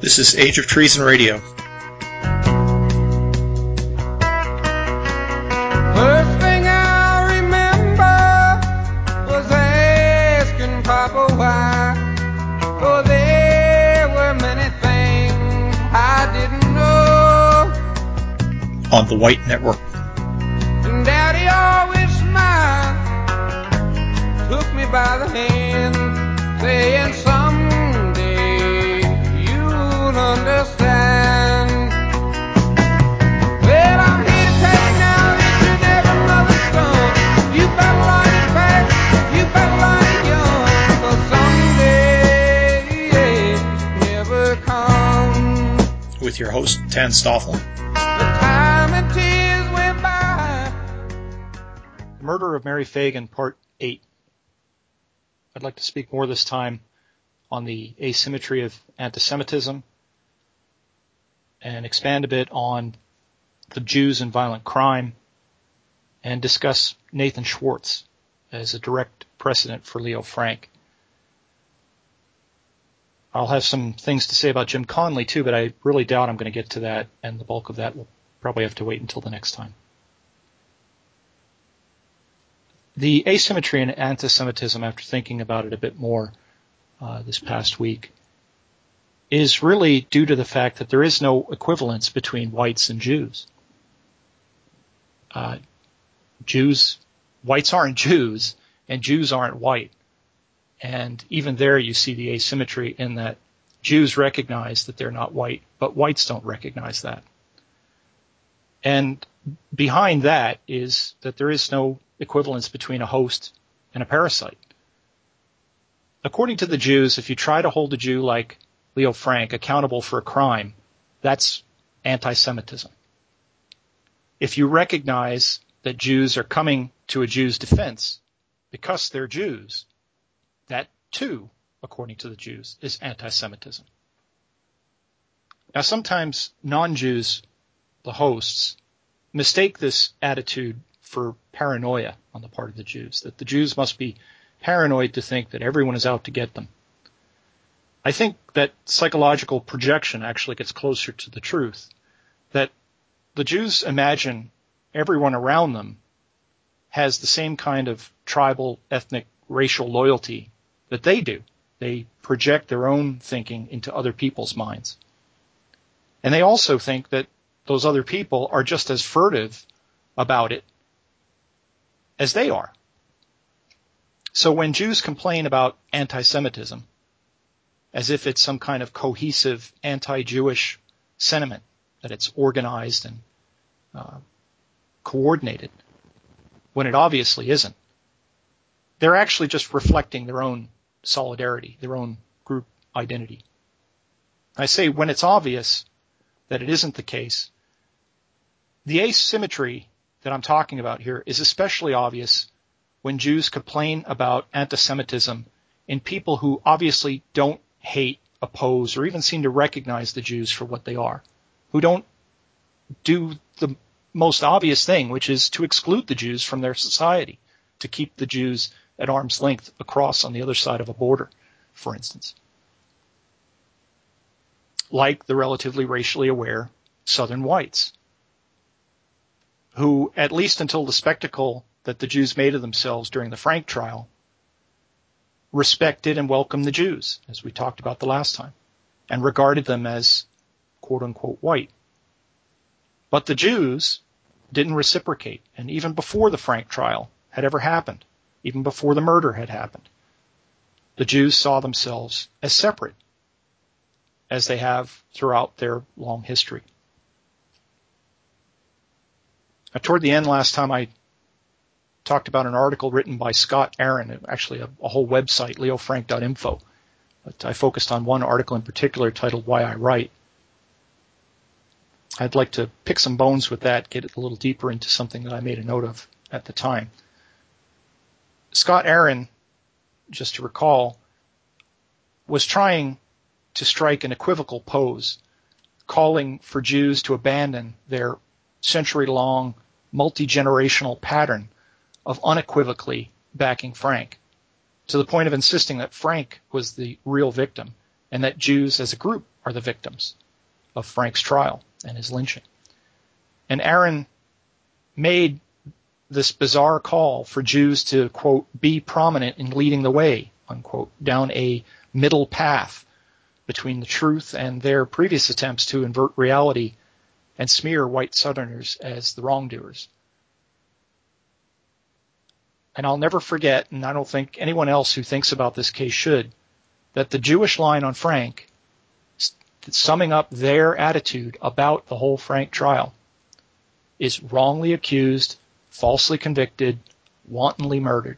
This is Age of Treason Radio. First thing I remember was asking Papa why. Oh, there were many things I didn't know. On the White Network. And Daddy always smiled, took me by the hand, saying someday you'll understand. Well, I'm here to tell you now that you're never mother's son. You better learn it fast, you better learn it young, 'cause someday never comes. With your host, Tan Stoffel. The time and tears went by. The Murder of Mary Fagan, Part 8. I'd like to speak more this time on the asymmetry of anti-Semitism and expand a bit on the Jews and violent crime and discuss Nathan Schwartz as a direct precedent for Leo Frank. I'll have some things to say about Jim Conley too, but I really doubt I'm going to get to that, and the bulk of that will probably have to wait until the next time. The asymmetry in anti-Semitism, after thinking about it a bit more this past week, is really due to the fact that there is no equivalence between whites and Jews. Whites aren't Jews, and Jews aren't white. And even there you see the asymmetry in that Jews recognize that they're not white, but whites don't recognize that. And behind that is that there is no equivalence between a host and a parasite. According to the Jews, if you try to hold a Jew like Leo Frank accountable for a crime, that's anti-Semitism. If you recognize that Jews are coming to a Jew's defense because they're Jews, that too, according to the Jews, is anti-Semitism. Now sometimes non-Jews, the hosts, mistake this attitude for paranoia on the part of the Jews, that the Jews must be paranoid to think that everyone is out to get them. I think that psychological projection actually gets closer to the truth, that the Jews imagine everyone around them has the same kind of tribal, ethnic, racial loyalty that they do. They project their own thinking into other people's minds. And they also think that those other people are just as furtive about it as they are. So when Jews complain about anti-Semitism, as if it's some kind of cohesive anti-Jewish sentiment, that it's organized and coordinated, when it obviously isn't, they're actually just reflecting their own solidarity, their own group identity. I say when it's obvious that it isn't the case, the asymmetry that I'm talking about here is especially obvious when Jews complain about anti-Semitism in people who obviously don't hate, oppose, or even seem to recognize the Jews for what they are, who don't do the most obvious thing, which is to exclude the Jews from their society, to keep the Jews at arm's length across on the other side of a border, for instance. Like the relatively racially aware Southern whites, who, at least until the spectacle that the Jews made of themselves during the Frank trial, respected and welcomed the Jews, as we talked about the last time, and regarded them as quote-unquote white. But the Jews didn't reciprocate, and even before the Frank trial had ever happened, even before the murder had happened, the Jews saw themselves as separate, as they have throughout their long history. Now, toward the end last time, I talked about an article written by Scott Aaron, actually a whole website, leofrank.info. But I focused on one article in particular titled Why I Write. I'd like to pick some bones with that, get a little deeper into something that I made a note of at the time. Scott Aaron, just to recall, was trying to strike an equivocal pose, calling for Jews to abandon their century-long, multi-generational pattern of unequivocally backing Frank, to the point of insisting that Frank was the real victim and that Jews as a group are the victims of Frank's trial and his lynching. And Aaron made this bizarre call for Jews to, quote, be prominent in leading the way, unquote, down a middle path between the truth and their previous attempts to invert reality and smear white Southerners as the wrongdoers. And I'll never forget, and I don't think anyone else who thinks about this case should, that the Jewish line on Frank, summing up their attitude about the whole Frank trial, is wrongly accused, falsely convicted, wantonly murdered.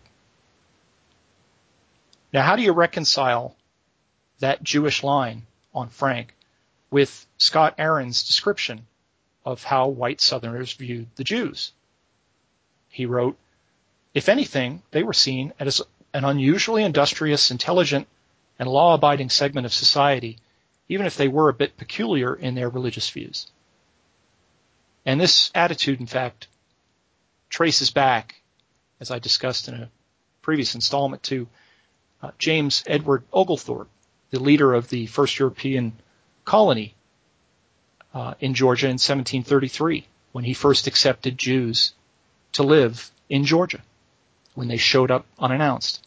Now, how do you reconcile that Jewish line on Frank with Scott Aaron's description of how white Southerners viewed the Jews? He wrote, if anything, they were seen as an unusually industrious, intelligent, and law-abiding segment of society, even if they were a bit peculiar in their religious views. And this attitude, in fact, traces back, as I discussed in a previous installment, to James Edward Oglethorpe, the leader of the first European colony in Georgia in 1733, when he first accepted Jews to live in Georgia, when they showed up unannounced.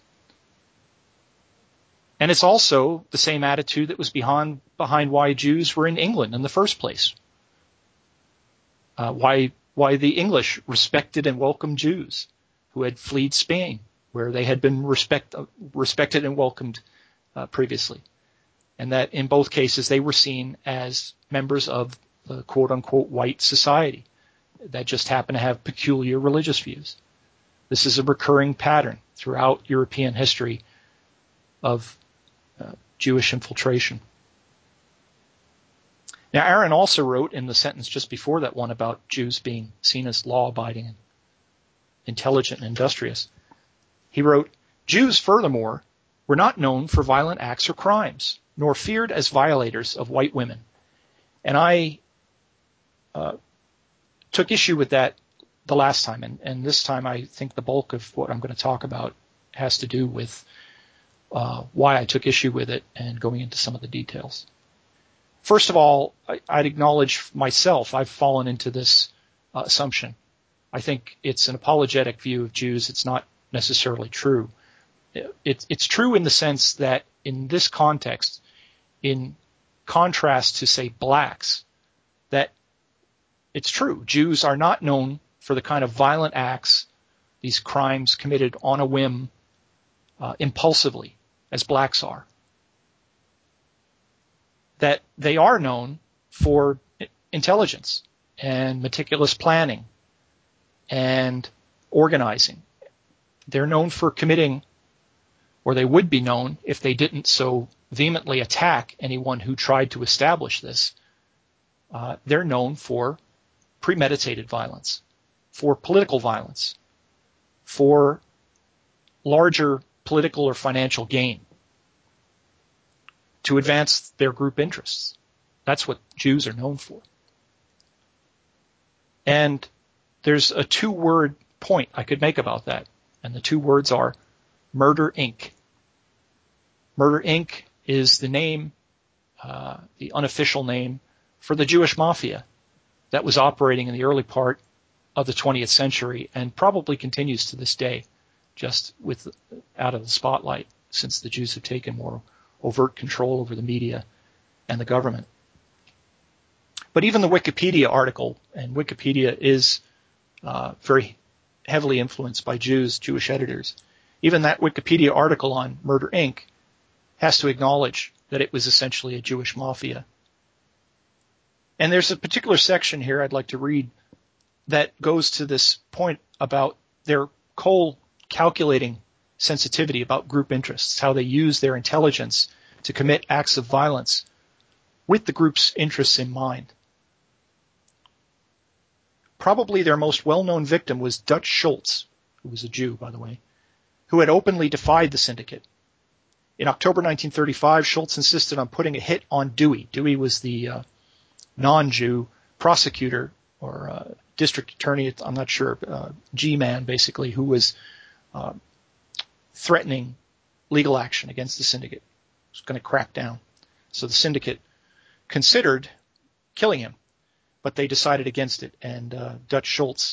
And it's also the same attitude that was behind why Jews were in England in the first place. Why the English respected and welcomed Jews who had fled Spain, where they had been respected and welcomed previously. And that in both cases they were seen as members of the quote-unquote white society that just happened to have peculiar religious views. This is a recurring pattern throughout European history of Jewish infiltration. Now, Aaron also wrote in the sentence just before that one about Jews being seen as law-abiding and intelligent and industrious. He wrote, Jews, furthermore, were not known for violent acts or crimes, nor feared as violators of white women. And I took issue with that the last time, and this time I think the bulk of what I'm going to talk about has to do with why I took issue with it and going into some of the details. First of all, I'd acknowledge myself, I've fallen into this assumption. I think it's an apologetic view of Jews. It's not necessarily true. It's true in the sense that in this context, in contrast to, say, blacks, that it's true. Jews are not known for the kind of violent acts, these crimes committed on a whim, impulsively, as blacks are. That they are known for intelligence and meticulous planning and organizing. They're known for committing, or they would be known if they didn't so vehemently attack anyone who tried to establish this. They're known for premeditated violence, for political violence, for larger political or financial gain, to advance their group interests. That's what Jews are known for. And there's a two-word point I could make about that, and the two words are Murder, Inc. Murder, Inc. is the name, the unofficial name, for the Jewish mafia that was operating in the early part of the 20th century and probably continues to this day, just out of the spotlight, since the Jews have taken more overt control over the media and the government. But even the Wikipedia article, and Wikipedia is very heavily influenced by Jewish editors, even that Wikipedia article on Murder, Inc. has to acknowledge that it was essentially a Jewish mafia. And there's a particular section here I'd like to read that goes to this point about their cold calculating sensitivity about group interests, how they use their intelligence to commit acts of violence with the group's interests in mind. Probably their most well-known victim was Dutch Schultz, who was a Jew, by the way, who had openly defied the syndicate. In October 1935, Schultz insisted on putting a hit on Dewey. Dewey was the non-Jew prosecutor or district attorney, I'm not sure, G-man basically, who was threatening legal action against the syndicate. It was going to crack down. So the syndicate considered killing him, but they decided against it. And Dutch Schultz.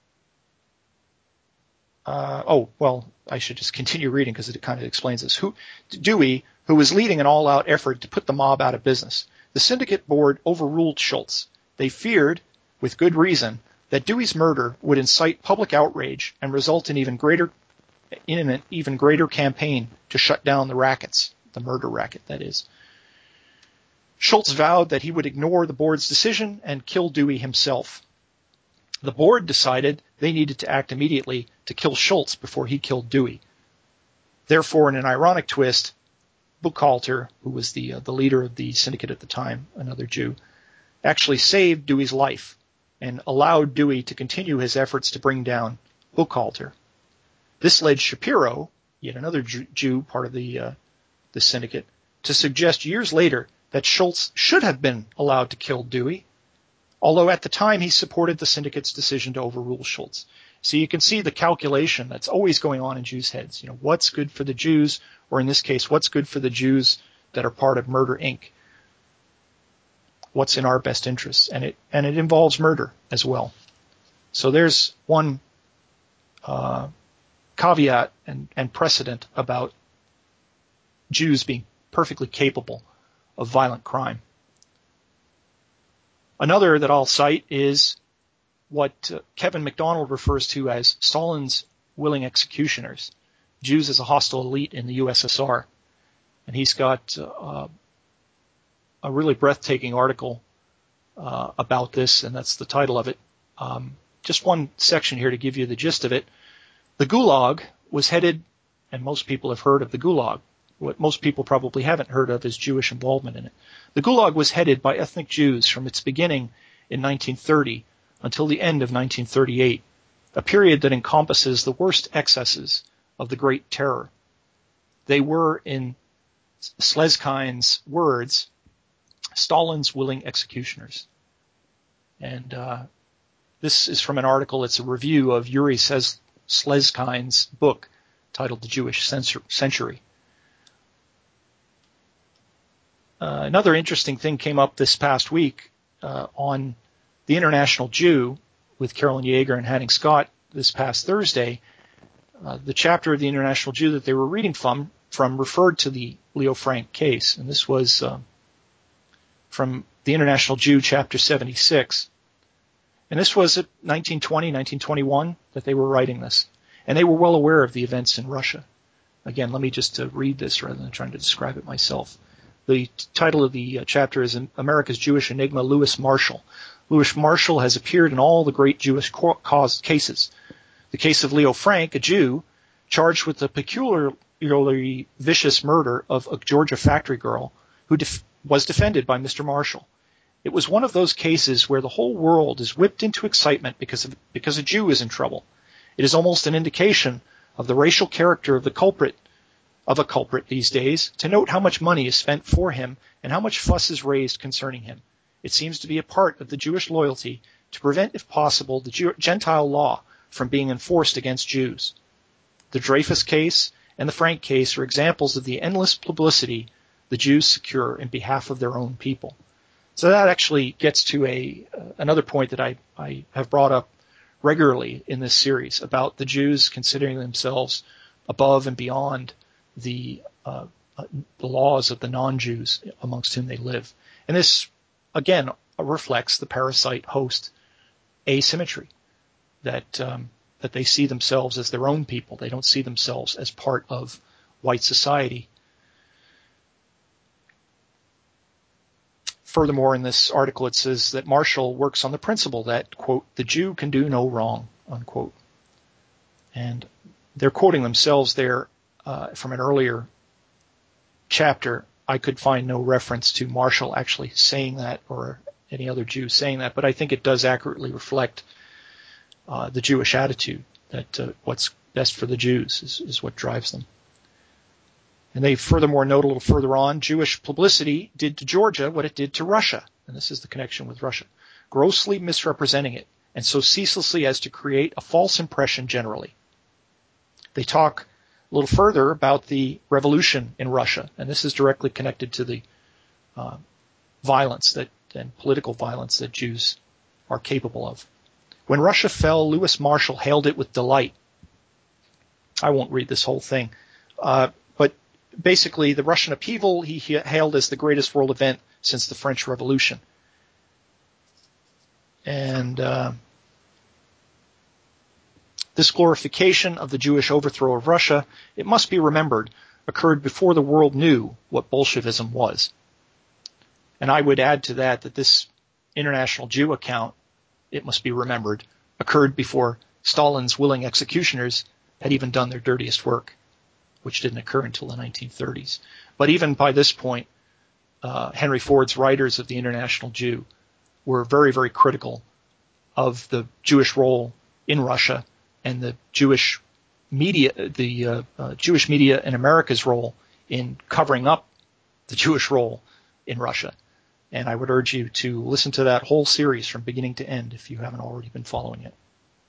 I should just continue reading because it kind of explains this. Dewey, who was leading an all-out effort to put the mob out of business. The syndicate board overruled Schultz. They feared, with good reason, that Dewey's murder would incite public outrage and result in an even greater campaign to shut down the rackets, the murder racket, that is. Schultz vowed that he would ignore the board's decision and kill Dewey himself. The board decided they needed to act immediately to kill Schultz before he killed Dewey. Therefore, in an ironic twist, Buchalter, who was the leader of the syndicate at the time, another Jew, actually saved Dewey's life and allowed Dewey to continue his efforts to bring down Buchalter. This led Shapiro, yet another Jew, part of the syndicate, to suggest years later that Schultz should have been allowed to kill Dewey, although at the time he supported the syndicate's decision to overrule Schultz. So you can see the calculation that's always going on in Jews' heads. You know, what's good for the Jews, or in this case, what's good for the Jews that are part of Murder, Inc.? What's in our best interests? And it involves murder as well. So there's one caveat and precedent about Jews being perfectly capable of violent crime. Another that I'll cite is what Kevin MacDonald refers to as Stalin's willing executioners, Jews as a hostile elite in the USSR. And he's got a really breathtaking article about this, and that's the title of it. Just one section here to give you the gist of it. The Gulag was headed, and most people have heard of the Gulag. What most people probably haven't heard of is Jewish involvement in it. The Gulag was headed by ethnic Jews from its beginning in 1930 until the end of 1938, a period that encompasses the worst excesses of the Great Terror. They were, in Slezkine's words, Stalin's willing executioners. And this is from an article. It's a review of Yuri Slezkine's book titled The Jewish Century. Another interesting thing came up this past week on The International Jew with Carolyn Yeager and Hanning Scott this past Thursday. The chapter of The International Jew that they were reading from referred to the Leo Frank case, and this was from The International Jew, chapter 76. And this was at 1920, 1921 that they were writing this. And they were well aware of the events in Russia. Again, let me just read this rather than trying to describe it myself. The title of the chapter is America's Jewish Enigma, Louis Marshall. Louis Marshall has appeared in all the great Jewish cases. The case of Leo Frank, a Jew, charged with the peculiarly vicious murder of a Georgia factory girl who was defended by Mr. Marshall. It was one of those cases where the whole world is whipped into excitement because a Jew is in trouble. It is almost an indication of the racial character of a culprit these days to note how much money is spent for him and how much fuss is raised concerning him. It seems to be a part of the Jewish loyalty to prevent, if possible, the Gentile law from being enforced against Jews. The Dreyfus case and the Frank case are examples of the endless publicity the Jews secure in behalf of their own people. So that actually gets to another point that I have brought up regularly in this series about the Jews considering themselves above and beyond the laws of the non-Jews amongst whom they live. And this, again, reflects the parasite-host asymmetry, that they see themselves as their own people. They don't see themselves as part of white society. Furthermore, in this article, it says that Marshall works on the principle that, quote, the Jew can do no wrong, unquote. And they're quoting themselves there from an earlier chapter. I could find no reference to Marshall actually saying that or any other Jew saying that, but I think it does accurately reflect the Jewish attitude that what's best for the Jews is what drives them. And they furthermore note a little further on, Jewish publicity did to Georgia what it did to Russia, and this is the connection with Russia, grossly misrepresenting it, and so ceaselessly as to create a false impression generally. They talk a little further about the revolution in Russia, and this is directly connected to the violence and political violence that Jews are capable of. When Russia fell, Louis Marshall hailed it with delight. I won't read this whole thing, but basically the Russian upheaval he hailed as the greatest world event since the French Revolution. And this glorification of the Jewish overthrow of Russia, it must be remembered, occurred before the world knew what Bolshevism was. And I would add to that this International Jew account, it must be remembered, occurred before Stalin's willing executioners had even done their dirtiest work, which didn't occur until the 1930s. But even by this point, Henry Ford's writers of the International Jew were very, very critical of the Jewish role in Russia and the Jewish media, Jewish media in America's role in covering up the Jewish role in Russia. And I would urge you to listen to that whole series from beginning to end if you haven't already been following it.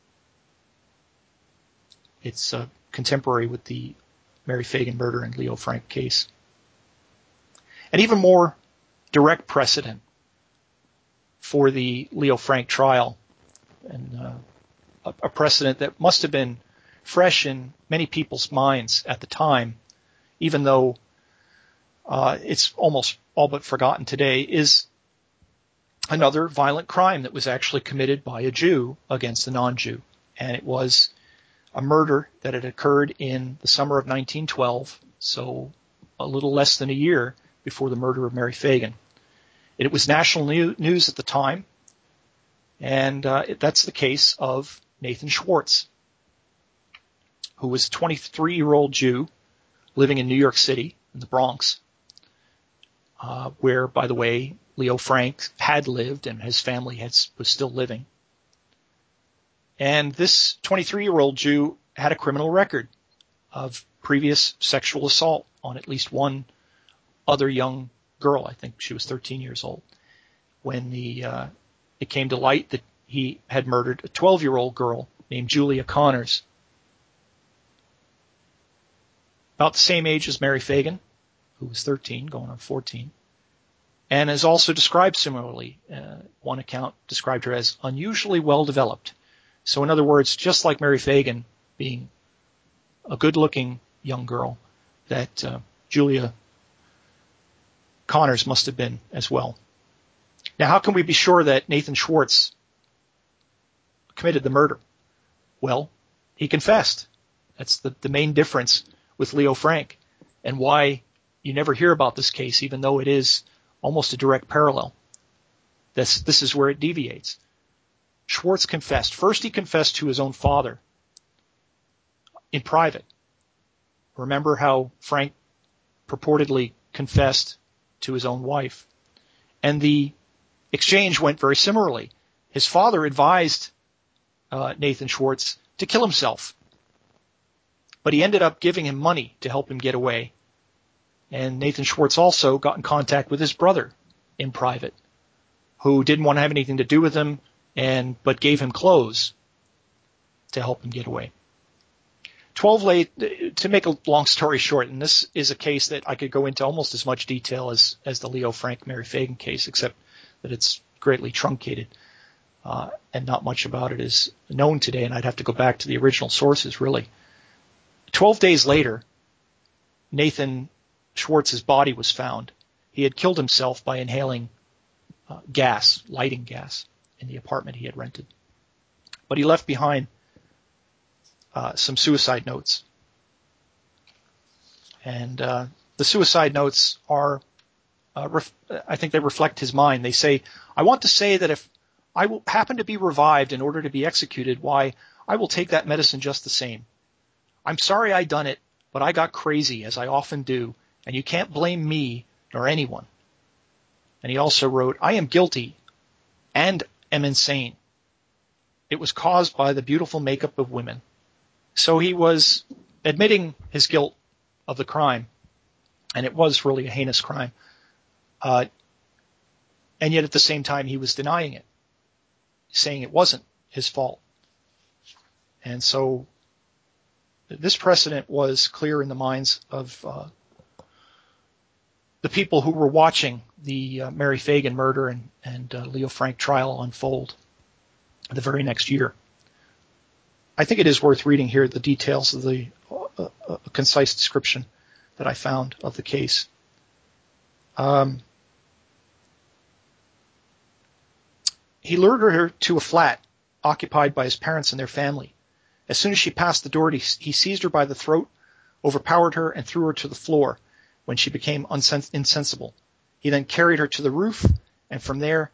It's contemporary with the Mary Fagan murder and Leo Frank case. An even more direct precedent for the Leo Frank trial, and a precedent that must have been fresh in many people's minds at the time, even though it's almost all but forgotten today, is another violent crime that was actually committed by a Jew against a non-Jew. And it was a murder that had occurred in the summer of 1912, so a little less than a year before the murder of Mary Fagan. It was national news at the time, and that's the case of Nathan Schwartz, who was a 23-year-old Jew living in New York City, in the Bronx, where, by the way, Leo Frank had lived and his family was still living. And this 23-year-old Jew had a criminal record of previous sexual assault on at least one other young girl. I think she was 13 years old when it came to light that he had murdered a 12-year-old girl named Julia Connors, about the same age as Mary Fagan, who was 13, going on 14, and is also described similarly. One account described her as unusually well developed. So in other words, just like Mary Fagan being a good-looking young girl, that Julia Connors must have been as well. Now, how can we be sure that Nathan Schwartz committed the murder? Well, he confessed. That's the main difference with Leo Frank, and why you never hear about this case, even though it is almost a direct parallel. This is where it deviates. Schwartz confessed. First, he confessed to his own father in private. Remember how Frank purportedly confessed to his own wife. And the exchange went very similarly. His father advised Nathan Schwartz to kill himself, but he ended up giving him money to help him get away. And Nathan Schwartz also got in contact with his brother in private, who didn't want to have anything to do with him, but gave him clothes to help him get away. To make a long story short, and this is a case that I could go into almost as much detail as the Leo Frank Mary Fagan case, except that it's greatly truncated, and not much about it is known today, and I'd have to go back to the original sources, really. 12 days later, Nathan Schwartz's body was found. He had killed himself by inhaling lighting gas, in the apartment he had rented. But he left behind some suicide notes. And the suicide notes are, I think they reflect his mind. They say, I want to say that if I will happen to be revived in order to be executed, why, I will take that medicine just the same. I'm sorry I done it, but I got crazy, as I often do, and you can't blame me nor anyone. And he also wrote, I am guilty and am insane. It was caused by the beautiful makeup of women. So he was admitting his guilt of the crime, and it was really a heinous crime. And yet at the same time, he was denying it, saying it wasn't his fault. And so this precedent was clear in the minds of the people who were watching the Mary Fagan murder and Leo Frank trial unfold the very next year. I think it is worth reading here the details of the concise description that I found of the case. He lured her to a flat occupied by his parents and their family. As soon as she passed the door, he seized her by the throat, overpowered her, and threw her to the floor when she became insensible. He then carried her to the roof, and from there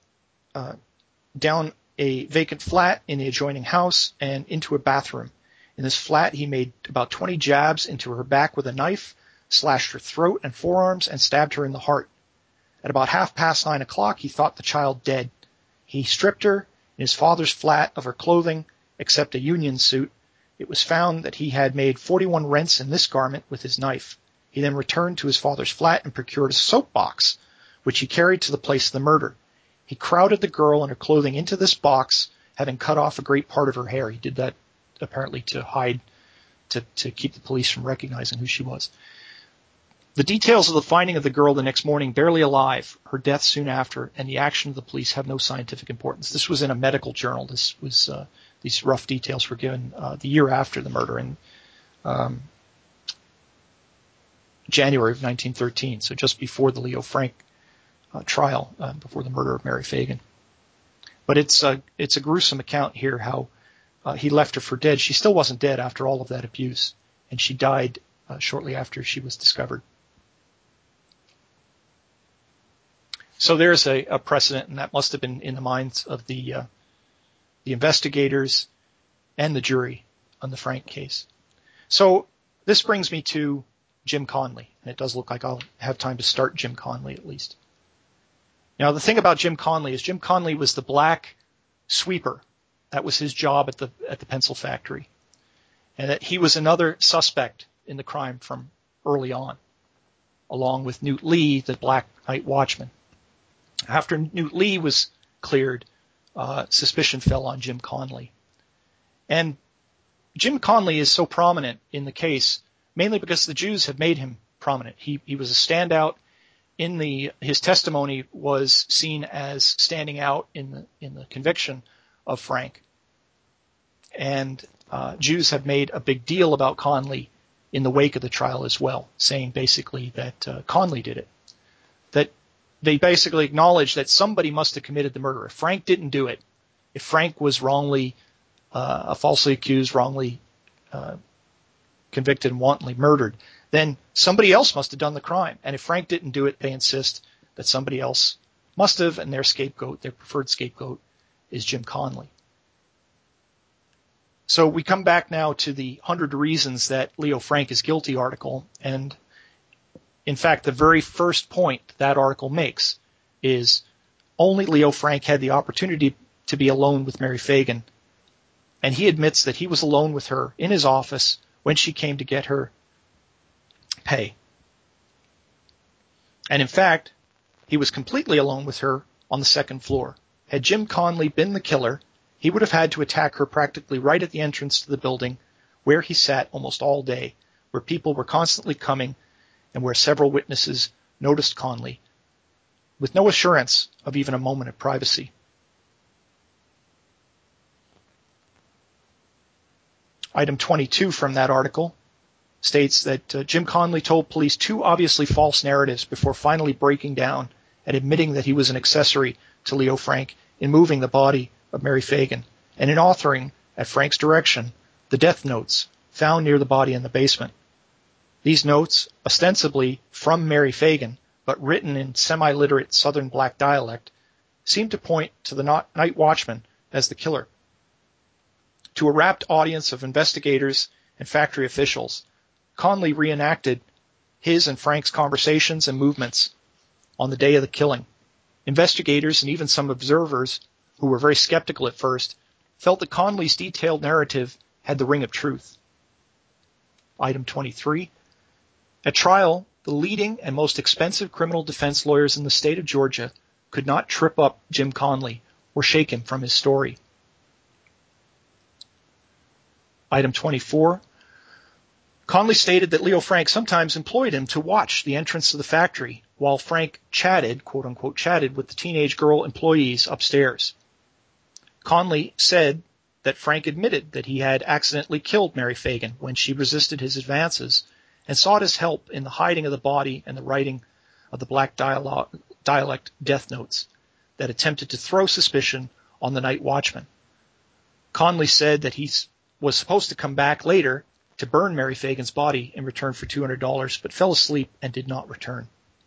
down a vacant flat in the adjoining house and into a bathroom. In this flat, he made about 20 jabs into her back with a knife, slashed her throat and forearms, and stabbed her in the heart. At about 9:30 p.m, he thought the child dead. He stripped her in his father's flat of her clothing, except a union suit. It was found that he had made 41 rents in this garment with his knife. He then returned to his father's flat and procured a soap box, which he carried to the place of the murder. He crowded the girl and her clothing into this box, having cut off a great part of her hair. He did that apparently to hide, to keep the police from recognizing who she was. The details of the finding of the girl the next morning, barely alive, her death soon after, and the action of the police have no scientific importance. This was in a medical journal. This was these rough details were given the year after the murder in January of 1913, so just before the Leo Frank trial, before the murder of Mary Fagan. But it's a gruesome account here how he left her for dead. She still wasn't dead after all of that abuse, and she died shortly after she was discovered. So there's a precedent, and that must have been in the minds of the investigators and the jury on the Frank case. So this brings me to Jim Conley, and it does look like I'll have time to start Jim Conley at least. Now, the thing about Jim Conley is Jim Conley was the black sweeper. That was his job at the pencil factory, and that he was another suspect in the crime from early on, along with Newt Lee, the black night watchman. After Newt Lee was cleared, suspicion fell on Jim Conley. And Jim Conley is so prominent in the case mainly because the Jews have made him prominent. He was a standout his testimony was seen as standing out in the conviction of Frank. And Jews have made a big deal about Conley in the wake of the trial as well, saying basically that Conley did it. That they basically acknowledge that somebody must have committed the murder. If Frank didn't do it, if Frank was wrongly, falsely accused, wrongly convicted and wantonly murdered, then somebody else must have done the crime. And if Frank didn't do it, they insist that somebody else must have, and their scapegoat, their preferred scapegoat, is Jim Conley. So we come back now to the 100 Reasons That Leo Frank is Guilty article, and in fact, the very first point that article makes is only Leo Frank had the opportunity to be alone with Mary Fagan, and he admits that he was alone with her in his office when she came to get her pay. And in fact, he was completely alone with her on the second floor. Had Jim Conley been the killer, he would have had to attack her practically right at the entrance to the building where he sat almost all day, where people were constantly coming and where several witnesses noticed Conley, with no assurance of even a moment of privacy. Item 22 from that article states that Jim Conley told police two obviously false narratives before finally breaking down and admitting that he was an accessory to Leo Frank in moving the body of Mary Fagan and in authoring, at Frank's direction, the death notes found near the body in the basement. These notes, ostensibly from Mary Fagan, but written in semi-literate Southern black dialect, seem to point to the night watchman as the killer. To a rapt audience of investigators and factory officials, Conley reenacted his and Frank's conversations and movements on the day of the killing. Investigators and even some observers, who were very skeptical at first, felt that Conley's detailed narrative had the ring of truth. Item 23. At trial, the leading and most expensive criminal defense lawyers in the state of Georgia could not trip up Jim Conley or shake him from his story. Item 24. Conley stated that Leo Frank sometimes employed him to watch the entrance to the factory while Frank chatted, quote unquote, chatted with the teenage girl employees upstairs. Conley said that Frank admitted that he had accidentally killed Mary Fagan when she resisted his advances and sought his help in the hiding of the body and the writing of the black dialect death notes that attempted to throw suspicion on the night watchman. Conley said that he was supposed to come back later to burn Mary Fagan's body in return for $200, but fell asleep and did not return.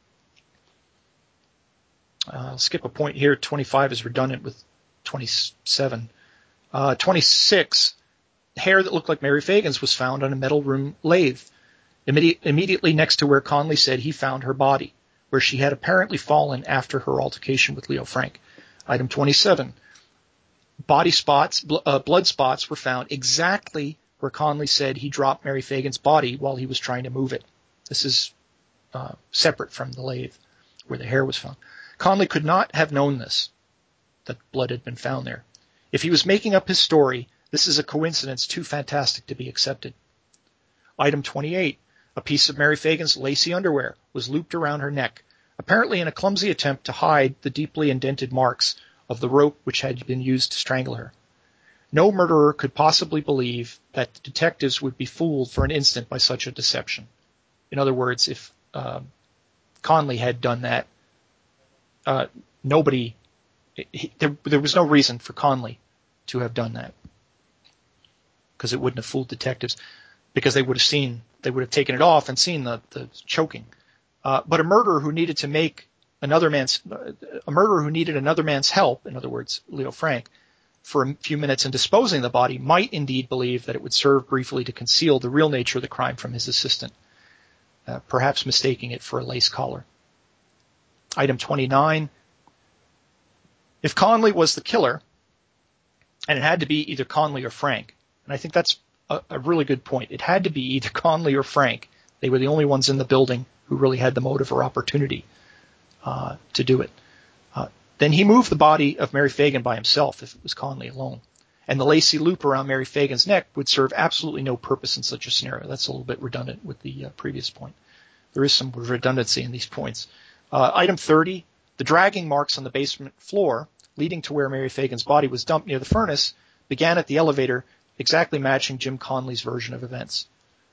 I'll skip a point here. 25 is redundant with 27. 26, hair that looked like Mary Fagan's was found on a metal room lathe, immediately next to where Conley said he found her body, where she had apparently fallen after her altercation with Leo Frank. Item 27, body spots, blood spots were found exactly where Conley said he dropped Mary Fagan's body while he was trying to move it. This is separate from the lathe where the hair was found. Conley could not have known this, that blood had been found there. If he was making up his story, this is a coincidence too fantastic to be accepted. Item 28, a piece of Mary Fagan's lacy underwear was looped around her neck, apparently in a clumsy attempt to hide the deeply indented marks of the rope which had been used to strangle her. No murderer could possibly believe that the detectives would be fooled for an instant by such a deception. In other words, if Conley had done that, there was no reason for Conley to have done that, because it wouldn't have fooled detectives, because they would have taken it off and seen the choking. But a murderer who needed another man's help, in other words, Leo Frank, for a few minutes in disposing of the body might indeed believe that it would serve briefly to conceal the real nature of the crime from his assistant, perhaps mistaking it for a lace collar. Item 29. If Conley was the killer, and it had to be either Conley or Frank, and I think that's a really good point. It had to be either Conley or Frank. They were the only ones in the building who really had the motive or opportunity to do it. Then he moved the body of Mary Fagan by himself if it was Conley alone. And the lacy loop around Mary Fagan's neck would serve absolutely no purpose in such a scenario. That's a little bit redundant with the previous point. There is some redundancy in these points. Item 30, the dragging marks on the basement floor leading to where Mary Fagan's body was dumped near the furnace began at the elevator, exactly matching Jim Conley's version of events.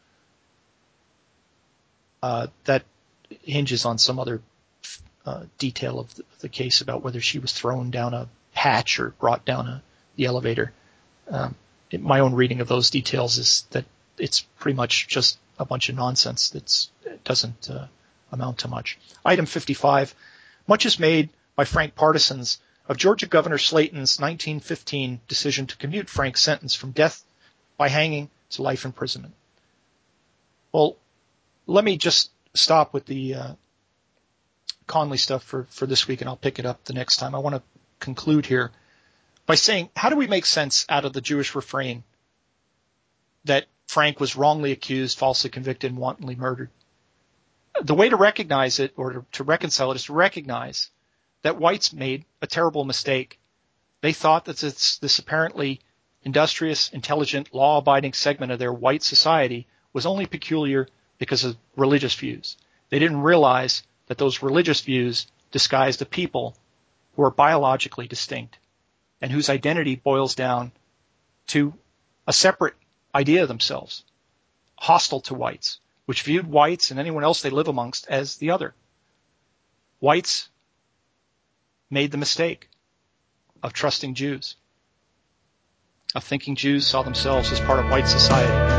That hinges on some other detail of the case about whether she was thrown down a hatch or brought down the elevator. My own reading of those details is that it's pretty much just a bunch of nonsense it doesn't amount to much. Item 55. Much is made by Frank partisans of Georgia Governor Slayton's 1915 decision to commute Frank's sentence from death by hanging to life imprisonment. Well, let me just stop with the Conley stuff for this week, and I'll pick it up the next time. I want to conclude here by saying, how do we make sense out of the Jewish refrain that Frank was wrongly accused, falsely convicted, and wantonly murdered? The way to recognize it, or to reconcile it, is to recognize that whites made a terrible mistake. They thought that this apparently industrious, intelligent, law-abiding segment of their white society was only peculiar because of religious views. They didn't realize that those religious views disguised a people who are biologically distinct and whose identity boils down to a separate idea of themselves, hostile to whites, which viewed whites and anyone else they live amongst as the other. Whites made the mistake of trusting Jews, of thinking Jews saw themselves as part of white society.